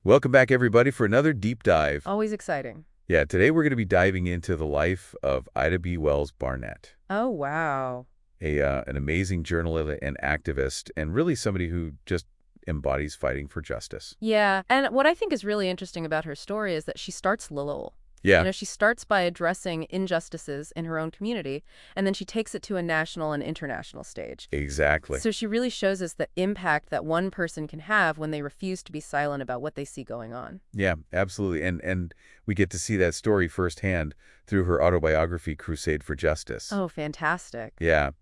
Welcome back, everybody, for another deep dive. Always exciting. Yeah, today we're going to be diving into the life of Ida B. Wells Barnett, Oh, wow. an amazing journalist and activist, and really somebody who just embodies fighting for justice. Yeah, and what I think is really interesting about her story is that she starts little. Yeah, She starts by addressing injustices in her own community, and then she takes it to a national and international stage. exactly. So she really shows us the impact that one person can have when they refuse to be silent about what they see going on. Yeah, absolutely. And we get to see that story firsthand through her autobiography, Crusade for Justice. Oh, fantastic. Yeah.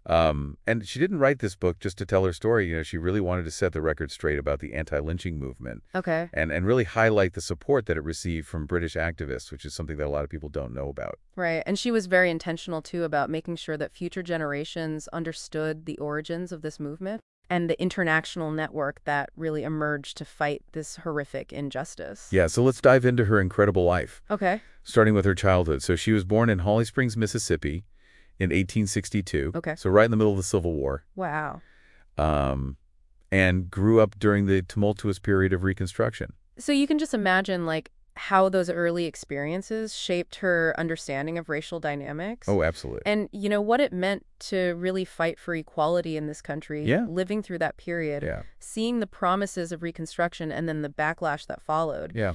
And she didn't write this book just to tell her story. She really wanted to set the record straight about the anti-lynching movement Okay. and really highlight the support that it received from British activists, which is something that a lot of people don't know about. Right. And she was very intentional, too, about making sure that future generations understood the origins of this movement and the international network that really emerged to fight this horrific injustice. Yeah, so let's dive into her incredible life, Okay. starting with her childhood. So she was born in Holly Springs, Mississippi in 1862. Okay. So right in the middle of the Civil War. Wow. Um, and grew up during the tumultuous period of Reconstruction. So you can just imagine, how those early experiences shaped her understanding of racial dynamics. Oh, absolutely. And, what it meant to really fight for equality in this country, Yeah. living through that period, Yeah. seeing the promises of Reconstruction and then the backlash that followed. Yeah.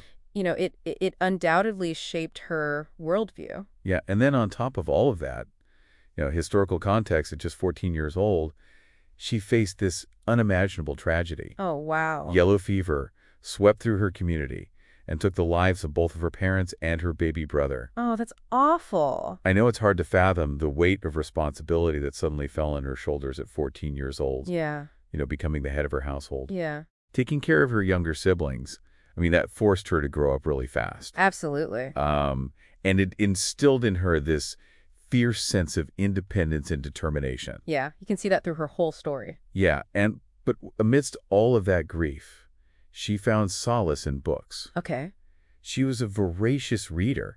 It undoubtedly shaped her worldview. Yeah. And then on top of all of that, historical context at just 14 years old, she faced this unimaginable tragedy. Oh, wow. Yellow fever swept through her community and took the lives of both of her parents and her baby brother. Oh, that's awful. I know it's hard to fathom the weight of responsibility that suddenly fell on her shoulders at 14 years old, Yeah. becoming the head of her household. Yeah. Taking care of her younger siblings, that forced her to grow up really fast. Absolutely. And it instilled in her this fierce sense of independence and determination. Yeah. You can see that through her whole story. Yeah, but amidst all of that grief, she found solace in books. Okay. She was a voracious reader,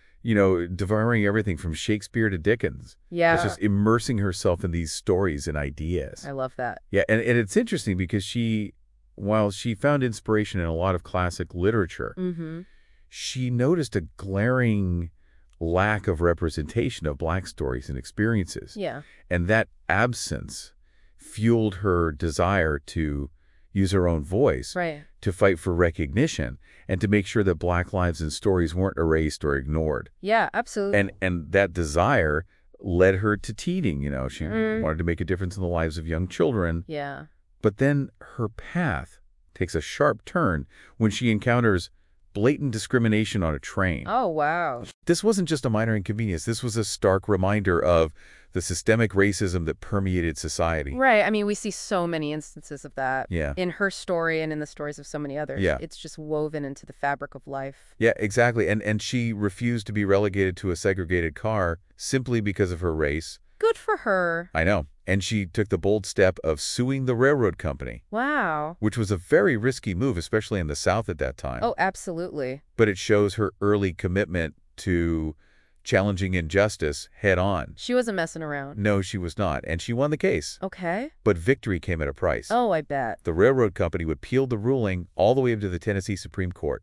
devouring everything from Shakespeare to Dickens. Yeah. Just immersing herself in these stories and ideas. I love that. Yeah, and it's interesting because while she found inspiration in a lot of classic literature, Mm-hmm. she noticed a glaring lack of representation of Black stories and experiences. Yeah. And that absence fueled her desire to use her own voice, Right. to fight for recognition, and to make sure that Black lives and stories weren't erased or ignored. Yeah, absolutely. And that desire led her to teaching. She wanted to make a difference in the lives of young children. Yeah. But then her path takes a sharp turn when she encounters blatant discrimination on a train. Oh, wow. This wasn't just a minor inconvenience. This was a stark reminder of the systemic racism that permeated society. Right. I mean, we see so many instances of that Yeah. in her story and in the stories of so many others. Yeah. It's just woven into the fabric of life. Yeah, exactly. And she refused to be relegated to a segregated car simply because of her race. Good for her. I know. And she took the bold step of suing the railroad company, Wow. which was a very risky move, especially in the South at that time. Oh, absolutely. But it shows her early commitment to challenging injustice head on. She wasn't messing around. No, she was not. And she won the case. Okay. But victory came at a price. Oh, I bet. The railroad company would appeal the ruling all the way up to the Tennessee Supreme Court.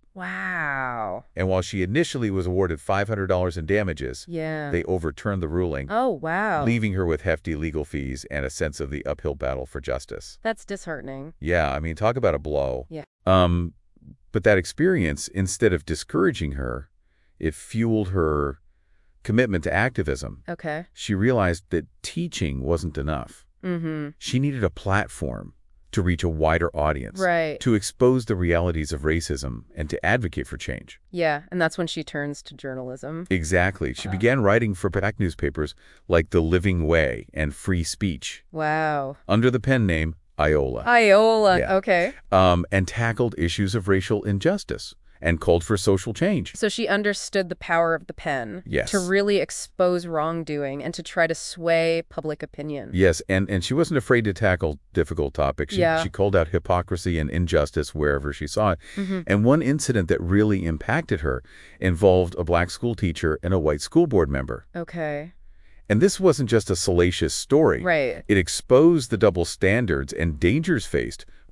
Wow. And while she initially was awarded $500 in damages, Yeah. they overturned the ruling, Oh, wow. leaving her with hefty legal fees and a sense of the uphill battle for justice. That's disheartening. Yeah, talk about a blow. Yeah. But that experience, instead of discouraging her, it fueled her commitment to activism. Okay. She realized that teaching wasn't enough. Mm-hmm. She needed a platform to reach a wider audience, Right. to expose the realities of racism and to advocate for change. Yeah. And that's when she turns to journalism. Exactly. She began writing for Black newspapers like The Living Way and Free Speech Wow. under the pen name Iola, Iola. Yeah. Okay. and tackled issues of racial injustice and called for social change. So she understood the power of the pen. Yes. To really expose wrongdoing and to try to sway public opinion. Yes, and she wasn't afraid to tackle difficult topics. Yeah. She called out hypocrisy and injustice wherever she saw it. Mm-hmm. And one incident that really impacted her involved a Black school teacher and a white school board member. Okay. And this wasn't just a salacious story. Right. It exposed the double standards and dangers faced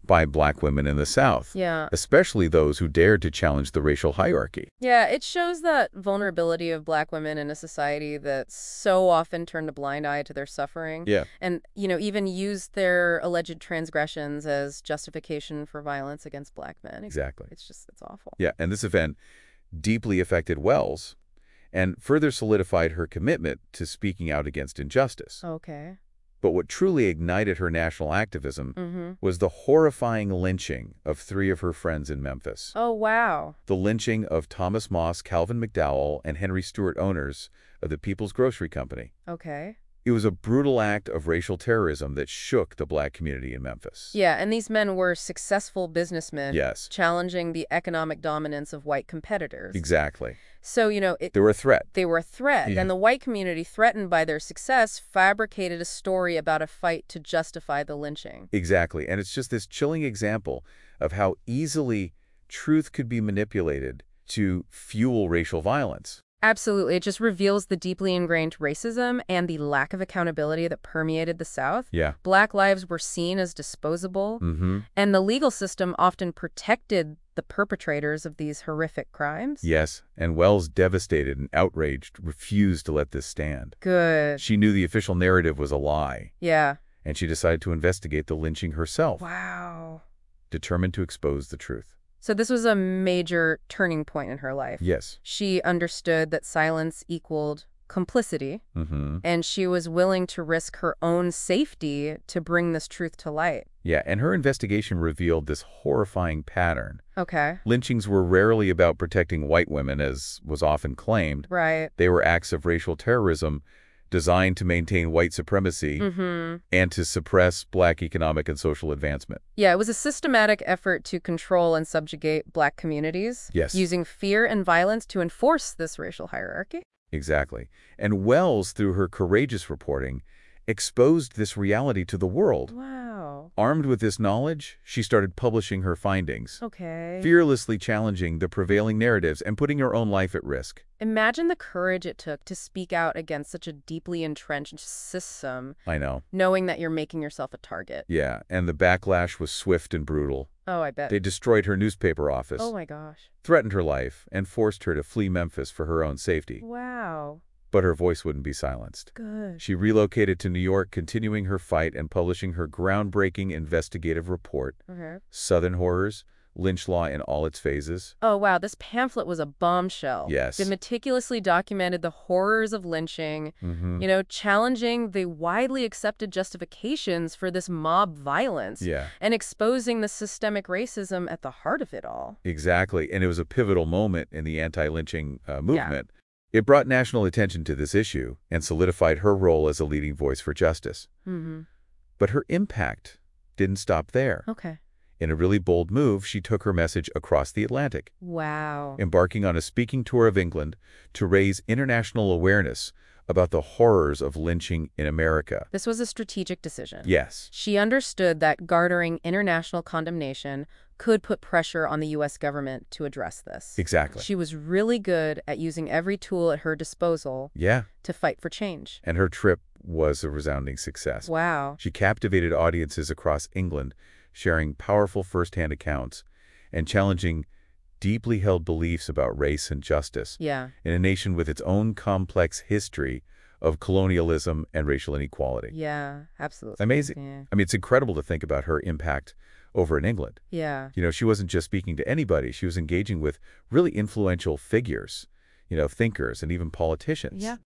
by black women in the South, Yeah. especially those who dared to challenge the racial hierarchy. Yeah, it shows that vulnerability of black women in a society that so often turned a blind eye to their suffering Yeah, and, even used their alleged transgressions as justification for violence against black men. exactly. It's awful. Yeah, and this event deeply affected Wells and further solidified her commitment to speaking out against injustice. Okay. But what truly ignited her national activism Mm-hmm. was the horrifying lynching of 3 of her friends in Memphis. Oh, wow. The lynching of Thomas Moss, Calvin McDowell, and Henry Stewart, owners of the People's Grocery Company. Okay. It was a brutal act of racial terrorism that shook the black community in Memphis. Yeah, and these men were successful businessmen Yes, challenging the economic dominance of white competitors. exactly. So, They were a threat. they were a threat, Yeah. and the white community, threatened by their success, fabricated a story about a fight to justify the lynching. Exactly. And it's just this chilling example of how easily truth could be manipulated to fuel racial violence. Absolutely. It just reveals the deeply ingrained racism and the lack of accountability that permeated the South. Yeah. Black lives were seen as disposable, Mm-hmm. and the legal system often protected the perpetrators of these horrific crimes. Yes, and Wells, devastated and outraged, refused to let this stand. Good. She knew the official narrative was a lie, Yeah. and she decided to investigate the lynching herself, Wow. determined to expose the truth. So this was a major turning point in her life. Yes. She understood that silence equaled complicity, Mm-hmm. and she was willing to risk her own safety to bring this truth to light. Yeah, and her investigation revealed this horrifying pattern. Okay. Lynchings were rarely about protecting white women, as was often claimed. Right. They were acts of racial terrorism designed to maintain white supremacy Mm-hmm. and to suppress black economic and social advancement. Yeah, it was a systematic effort to control and subjugate black communities, Yes. using fear and violence to enforce this racial hierarchy. Exactly. And Wells, through her courageous reporting, exposed this reality to the world. Wow. Armed with this knowledge, she started publishing her findings, Okay. fearlessly challenging the prevailing narratives and putting her own life at risk. Imagine the courage it took to speak out against such a deeply entrenched system, I know. knowing that you're making yourself a target. Yeah, and the backlash was swift and brutal. Oh, I bet. They destroyed her newspaper office, Oh my gosh. threatened her life, and forced her to flee Memphis for her own safety. Wow. But her voice wouldn't be silenced. Good. She relocated to New York, continuing her fight and publishing her groundbreaking investigative report, Okay. Southern Horrors, Lynch Law in All Its Phases. Oh, wow. This pamphlet was a bombshell. Yes. It meticulously documented the horrors of lynching, Mm-hmm. challenging the widely accepted justifications for this mob violence Yeah, and exposing the systemic racism at the heart of it all. exactly. And it was a pivotal moment in the anti-lynching movement. It brought national attention to this issue and solidified her role as a leading voice for justice. Mm-hmm. But her impact didn't stop there. Okay. In a really bold move, she took her message across the Atlantic, Wow. embarking on a speaking tour of England to raise international awareness about the horrors of lynching in America. This was a strategic decision. Yes, She understood that garnering international condemnation could put pressure on the U.S. government to address this. exactly. She was really good at using every tool at her disposal Yeah, to fight for change. and her trip was a resounding success. Wow. She captivated audiences across England, sharing powerful first-hand accounts and challenging deeply held beliefs about race and justice Yeah. in a nation with its own complex history of colonialism and racial inequality. Yeah, absolutely. Amazing. Yeah. I mean, it's incredible to think about her impact over in England. Yeah. She wasn't just speaking to anybody. She was engaging with really influential figures, thinkers and even politicians. Yeah.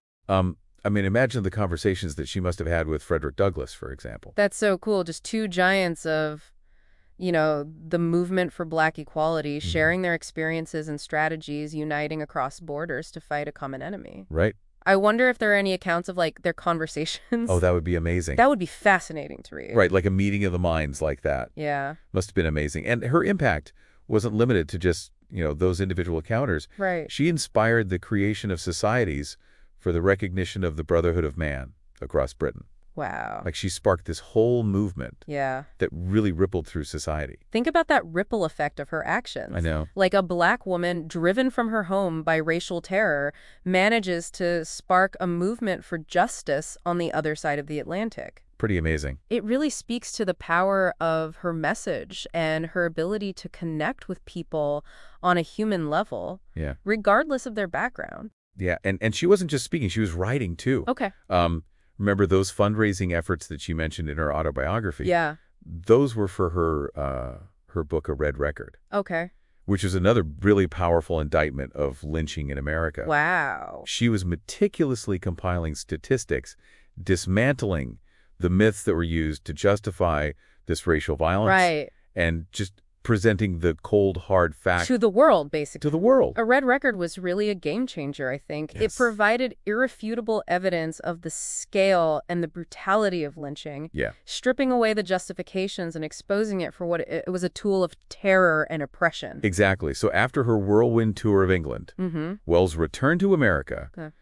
I mean, imagine the conversations that she must have had with Frederick Douglass, for example. That's so cool. Just two giants of, the movement for black equality, sharing their experiences and strategies, uniting across borders to fight a common enemy. Right? I wonder if there are any accounts of, their conversations. Oh, that would be amazing. That would be fascinating to read. Right, like a meeting of the minds like that. Yeah. Must have been amazing. And her impact wasn't limited to just, those individual encounters. Right. She inspired the creation of societies for the recognition of the brotherhood of man across Britain. Wow. Like she sparked this whole movement Yeah. that really rippled through society. Think about that ripple effect of her actions. I know. Like a black woman driven from her home by racial terror manages to spark a movement for justice on the other side of the Atlantic. Pretty amazing. It really speaks to the power of her message and her ability to connect with people on a human level, Yeah. regardless of their background. Yeah, and she wasn't just speaking, she was writing too. Okay. Remember those fundraising efforts that she mentioned in her autobiography? Yeah. Those were for her book, A Red Record, Okay. which is another really powerful indictment of lynching in America. Wow. She was meticulously compiling statistics, dismantling the myths that were used to justify this racial violence, Right. and just presenting the cold, hard fact To the world, basically. to the world. A Red Record was really a game changer, I think. It Yes. provided irrefutable evidence of the scale and the brutality of lynching, Yeah, stripping away the justifications and exposing it for what it was, a tool of terror and oppression. exactly. So after her whirlwind tour of England, Mm-hmm. Wells returned to America, Okay.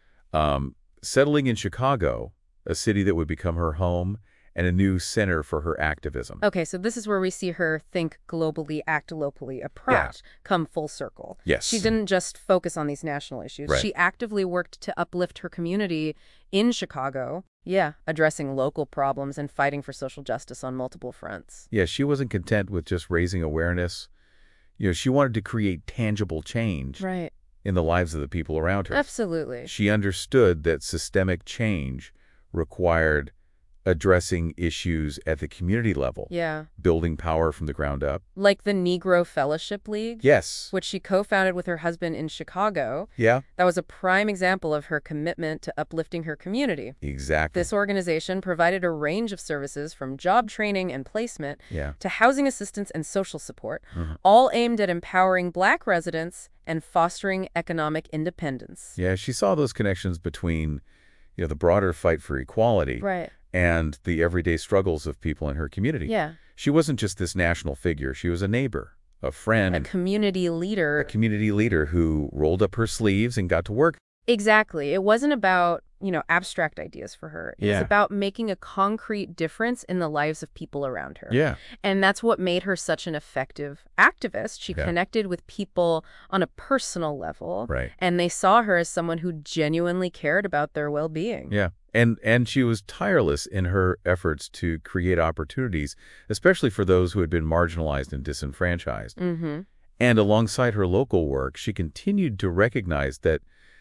settling in Chicago, a city that would become her home and a new center for her activism. Okay, so this is where we see her think globally, act locally approach come full circle. Yes. She didn't just focus on these national issues. Right. She actively worked to uplift her community in Chicago. Yeah, addressing local problems and fighting for social justice on multiple fronts. Yeah, she wasn't content with just raising awareness. She wanted to create tangible change Right. in the lives of the people around her. Absolutely. She understood that systemic change required addressing issues at the community level, Yeah. building power from the ground up. Like the Negro Fellowship League, Yes. which she co-founded with her husband in Chicago. Yeah, That was a prime example of her commitment to uplifting her community. exactly. This organization provided a range of services from job training and placement Yeah. to housing assistance and social support, Mhm. all aimed at empowering Black residents and fostering economic independence. Yeah, she saw those connections between, the broader fight for equality Right. and the everyday struggles of people in her community. Yeah. She wasn't just this national figure. She was a neighbor, a friend, A and community a leader. community leader who rolled up her sleeves and got to work. Exactly. It wasn't about, abstract ideas for her. It was Yeah. about making a concrete difference in the lives of people around her. Yeah. And that's what made her such an effective activist. She Yeah. connected with people on a personal level. Right. And they saw her as someone who genuinely cared about their well-being. Yeah. And she was tireless in her efforts to create opportunities, especially for those who had been marginalized and disenfranchised. Mm-hmm. And alongside her local work, she continued to recognize that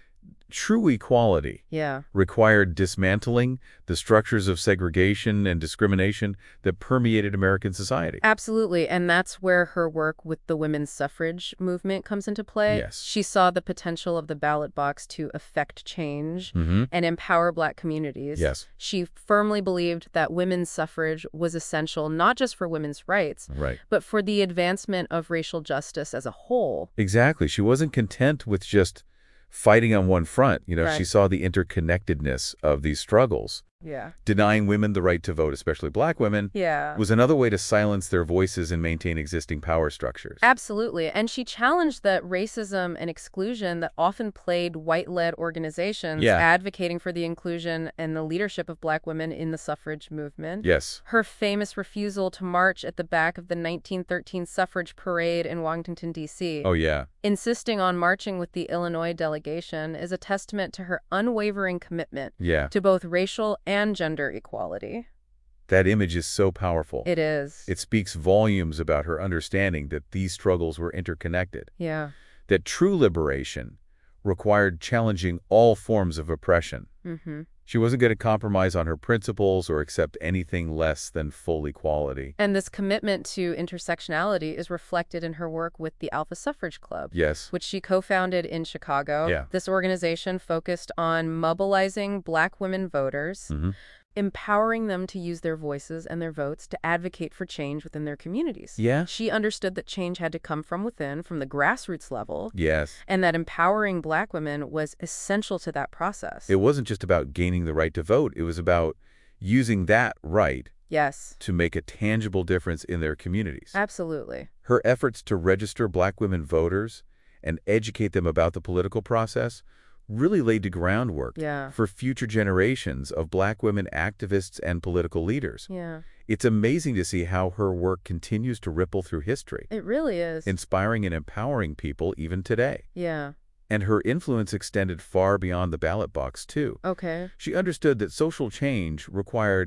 true equality Yeah. required dismantling the structures of segregation and discrimination that permeated American society. Absolutely. And that's where her work with the women's suffrage movement comes into play. Yes. She saw the potential of the ballot box to affect change Mm-hmm. and empower Black communities. Yes. She firmly believed that women's suffrage was essential not just for women's rights, Right. but for the advancement of racial justice as a whole. Exactly. She wasn't content with just fighting on one front. She Right. saw the interconnectedness of these struggles. Yeah. Denying women the right to vote, especially Black women, Yeah. was another way to silence their voices and maintain existing power structures. Absolutely. And she challenged that racism and exclusion that often plagued white-led organizations Yeah. advocating for the inclusion and the leadership of Black women in the suffrage movement. Yes. Her famous refusal to march at the back of the 1913 suffrage parade in Washington, D.C., Oh, yeah. insisting on marching with the Illinois delegation, is a testament to her unwavering commitment Yeah. to both racial and gender equality. That image is so powerful. It is. It speaks volumes about her understanding that these struggles were interconnected, Yeah. that true liberation required challenging all forms of oppression. Mm-hmm. She wasn't going to compromise on her principles or accept anything less than full equality. And this commitment to intersectionality is reflected in her work with the Alpha Suffrage Club, Yes. which she co-founded in Chicago. Yeah. This organization focused on mobilizing Black women voters, Mm-hmm. empowering them to use their voices and their votes to advocate for change within their communities. Yeah. She understood that change had to come from within, from the grassroots level, Yes. and that empowering Black women was essential to that process. It wasn't just about gaining the right to vote. It was about using that right Yes, to make a tangible difference in their communities. absolutely. Her efforts to register Black women voters and educate them about the political process really laid the groundwork Yeah. for future generations of Black women activists and political leaders. Yeah, It's amazing to see how her work continues to ripple through history, it really is. inspiring and empowering people even today. Yeah. And her influence extended far beyond the ballot box, too. Okay. She understood that social change required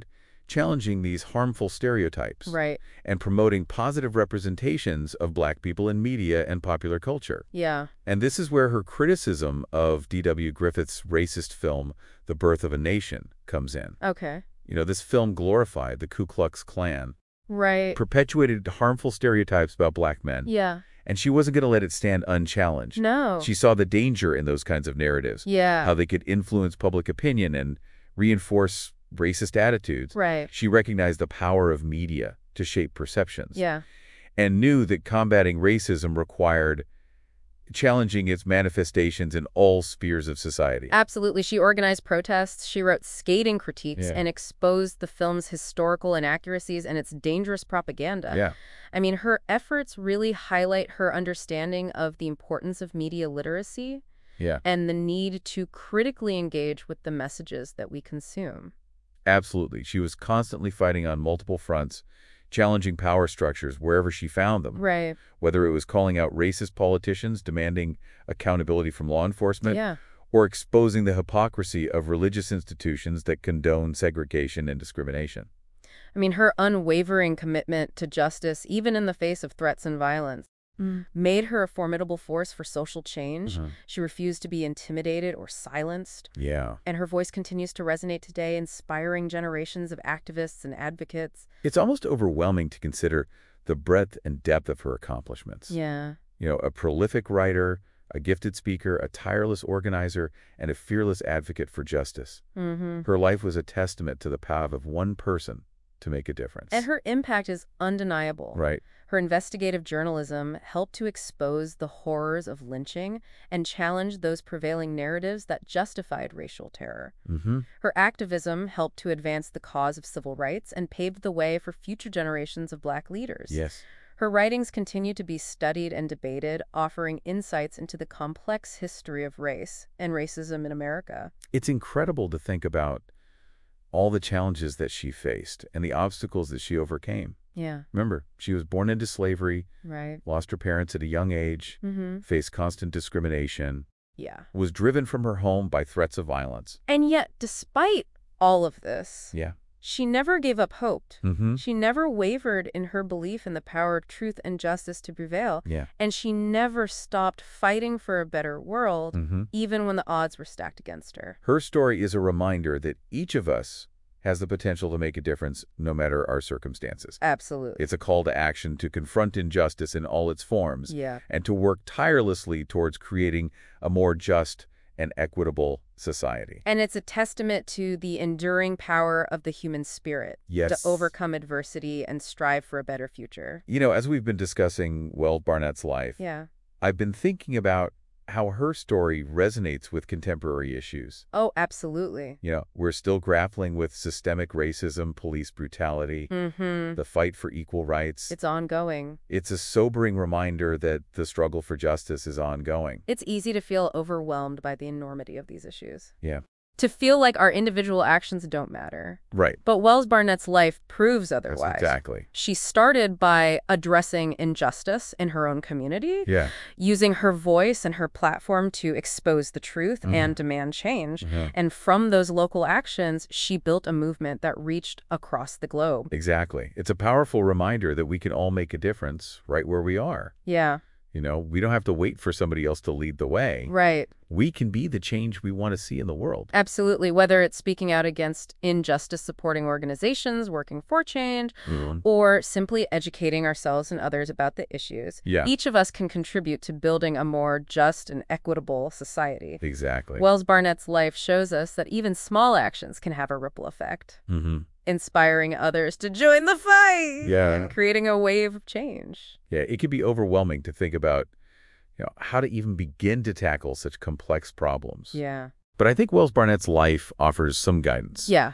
challenging these harmful stereotypes Right. and promoting positive representations of Black people in media and popular culture. Yeah. And this is where her criticism of D.W. Griffith's racist film, The Birth of a Nation, comes in. Okay. This film glorified the Ku Klux Klan, Right. perpetuated harmful stereotypes about Black men, Yeah. and she wasn't going to let it stand unchallenged. No. She saw the danger in those kinds of narratives, Yeah. how they could influence public opinion and reinforce racist attitudes. Right. She recognized the power of media to shape perceptions Yeah. and knew that combating racism required challenging its manifestations in all spheres of society. Absolutely. She organized protests, she wrote scathing critiques, Yeah. and exposed the film's historical inaccuracies and its dangerous propaganda. Yeah. I mean, her efforts really highlight her understanding of the importance of media literacy Yeah. and the need to critically engage with the messages that we consume. Absolutely. She was constantly fighting on multiple fronts, challenging power structures wherever she found them. Right. Whether it was calling out racist politicians demanding accountability from law enforcement, Yeah. or exposing the hypocrisy of religious institutions that condone segregation and discrimination. I mean, her unwavering commitment to justice, even in the face of threats and violence, made her a formidable force for social change. She refused to be intimidated or silenced. Yeah. And her voice continues to resonate today, inspiring generations of activists and advocates. It's almost overwhelming to consider the breadth and depth of her accomplishments. Yeah. A prolific writer, a gifted speaker, a tireless organizer, and a fearless advocate for justice. Her life was a testament to the power of one person to make a difference. And her impact is undeniable. Right. Her investigative journalism helped to expose the horrors of lynching and challenge those prevailing narratives that justified racial terror. Her activism helped to advance the cause of civil rights and paved the way for future generations of Black leaders. Yes. Her writings continue to be studied and debated, offering insights into the complex history of race and racism in America. It's incredible to think about all the challenges that she faced and the obstacles that she overcame. Yeah. Remember, she was born into slavery, Right. lost her parents at a young age, faced constant discrimination, Yeah. was driven from her home by threats of violence. And yet, despite all of this, Yeah. she never gave up hope. Mm-hmm. She never wavered in her belief in the power of truth and justice to prevail. Yeah. And she never stopped fighting for a better world, Mm-hmm. even when the odds were stacked against her. Her story is a reminder that each of us has the potential to make a difference no matter our circumstances. Absolutely. It's a call to action to confront injustice in all its forms Yeah. and to work tirelessly towards creating a more just and equitable society. And it's a testament to the enduring power of the human spirit Yes. to overcome adversity and strive for a better future. As we've been discussing Wells Barnett's life, Yeah. I've been thinking about how her story resonates with contemporary issues. Oh, absolutely. We're still grappling with systemic racism, police brutality, the fight for equal rights. It's ongoing. It's a sobering reminder that the struggle for justice is ongoing. It's easy to feel overwhelmed by the enormity of these issues. Yeah. To feel like our individual actions don't matter. Right. But Wells Barnett's life proves otherwise. That's exactly. She started by addressing injustice in her own community, Yeah. using her voice and her platform to expose the truth and demand change. And from those local actions, she built a movement that reached across the globe. Exactly. It's a powerful reminder that we can all make a difference right where we are. Yeah, We don't have to wait for somebody else to lead the way. right. We can be the change we want to see in the world. Absolutely. Whether it's speaking out against injustice supporting organizations working for change, or simply educating ourselves and others about the issues, Yeah. each of us can contribute to building a more just and equitable society. Exactly. Wells Barnett's life shows us that even small actions can have a ripple effect, inspiring others to join the fight Yeah. and creating a wave of change. Yeah, it can be overwhelming to think about how to even begin to tackle such complex problems. Yeah. But I think Wells Barnett's life offers some guidance. Yeah.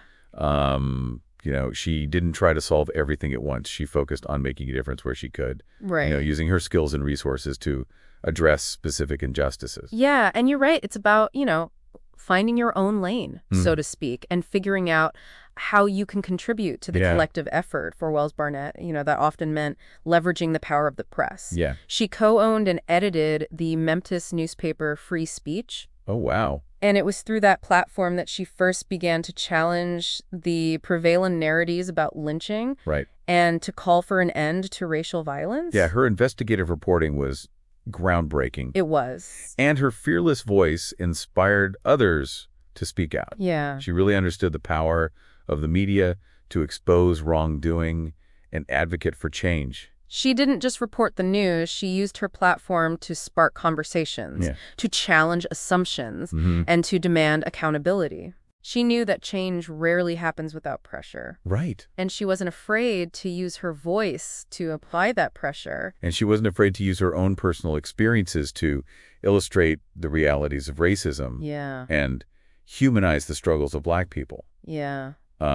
She didn't try to solve everything at once. She focused on making a difference where she could. Right. Using her skills and resources to address specific injustices. Yeah, and you're right. It's about, finding your own lane, so to speak, and figuring out how you can contribute to the collective effort. For Wells Barnett, that often meant leveraging the power of the press. Yeah. She co-owned and edited the Memphis newspaper Free Speech, Oh, wow. And it was through that platform that she first began to challenge the prevalent narratives about lynching Right. and to call for an end to racial violence. Yeah, her investigative reporting was groundbreaking. It was. And her fearless voice inspired others to speak out. Yeah. She really understood the power of the media to expose wrongdoing and advocate for change. She didn't just report the news, she used her platform to spark conversations, Yeah. to challenge assumptions, Mm-hmm. and to demand accountability. She knew that change rarely happens without pressure. Right. And she wasn't afraid to use her voice to apply that pressure. And she wasn't afraid to use her own personal experiences to illustrate the realities of racism Yeah, and humanize the struggles of Black people. yeah.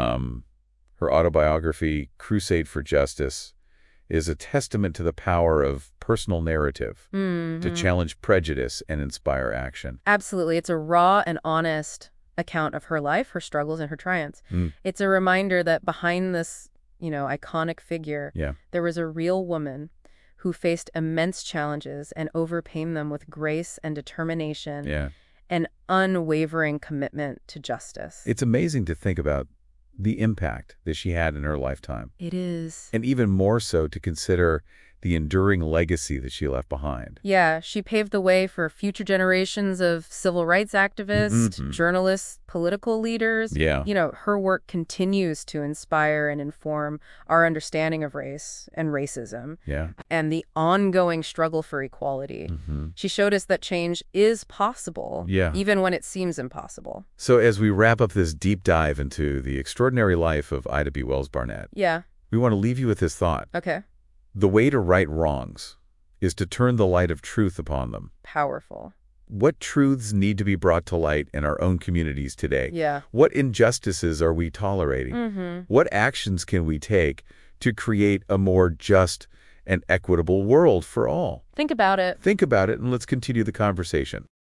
Her autobiography, Crusade for Justice, is a testament to the power of personal narrative to challenge prejudice and inspire action. Absolutely. It's a raw and honest account of her life, her struggles, and her triumphs. Mm. It's a reminder that behind this, iconic figure, Yeah. there was a real woman who faced immense challenges and overcame them with grace and determination Yeah. and unwavering commitment to justice. It's amazing to think about the impact that she had in her lifetime, It is. and even more so to consider the enduring legacy that she left behind. Yeah, she paved the way for future generations of civil rights activists, Mhm. journalists, political leaders. Yeah. Her work continues to inspire and inform our understanding of race and racism Yeah. and the ongoing struggle for equality. Mhm. She showed us that change is possible, Yeah. even when it seems impossible. So as we wrap up this deep dive into the extraordinary life of Ida B. Wells Barnett, Yeah, we want to leave you with this thought. okay. The way to right wrongs is to turn the light of truth upon them. Powerful. What truths need to be brought to light in our own communities today? Yeah. What injustices are we tolerating? Mm-hmm. What actions can we take to create a more just and equitable world for all? Think about it. Think about it, and let's continue the conversation.